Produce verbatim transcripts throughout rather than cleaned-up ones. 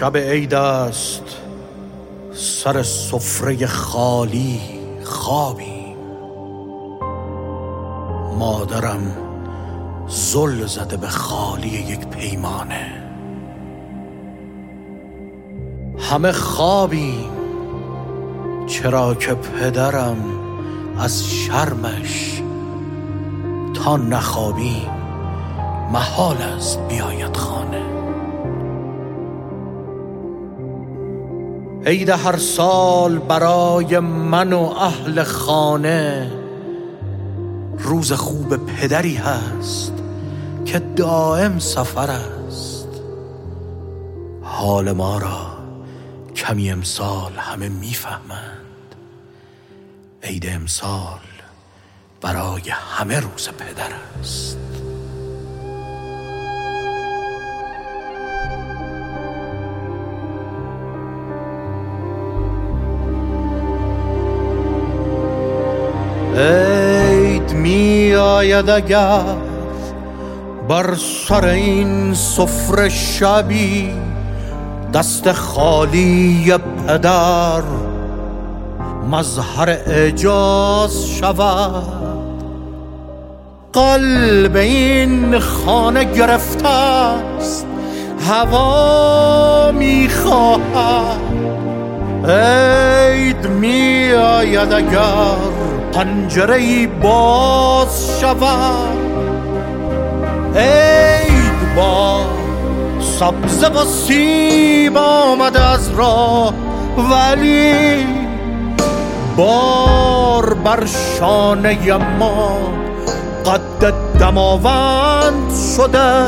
شب عید است، سر سفره خالی خوابیم. مادرم زل زده به خالی یک پیمانه. همه خوابیم، چرا که پدرم از شرمش تا نخوابیم محال است بیاید خانه. عید هر سال برای من و اهل خانه روز خوب پدری هست که دائم سفر است. حال ما را کمی امسال همه میفهمند. عید امسال برای همه روز پدر است. عید می آید اگر بر سر این سفره شبی دست خالی پدر مظهر اعجاز شود. قلب این خانه گرفته است، هوا می خواهد. عید می آید اگر پنجره‌ای باز شود. عید با سبزه و سیب آمد از راه، ولی بار بر شانه ما قد دماوند شده.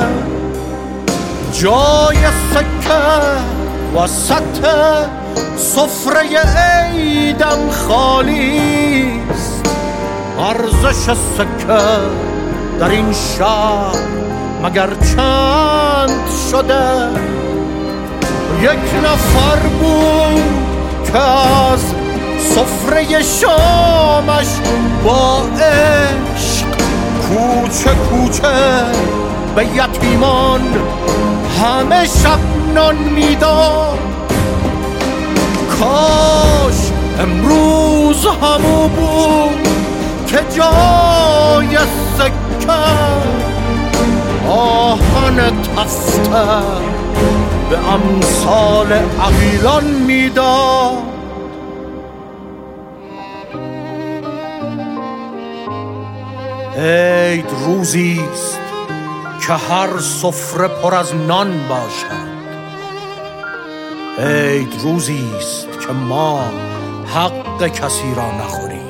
جای سکه وسط سفره عیدم خالی است. ارزش سکه در این شهر مگر چند شده؟ یک نفر بود که از سفره شامش با عشق کوچه کوچه به یتیمان همه شب نان میداد. کاش امروز همو بود که جای سکه آهن تفته به امثال عقیلان میداد. عید روزیست که هر سفره پر از نان باشد. عید روزیست که ما حق کسی را نخوریم.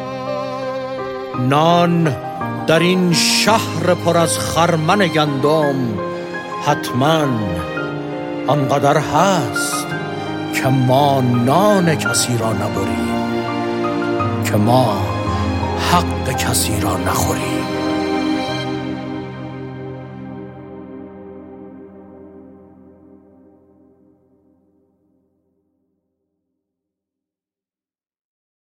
نان در این شهر پر از خرمن گندم حتما آنقدر هست که ما نان کسی را نبریم، که ما حق کسی را نخوریم.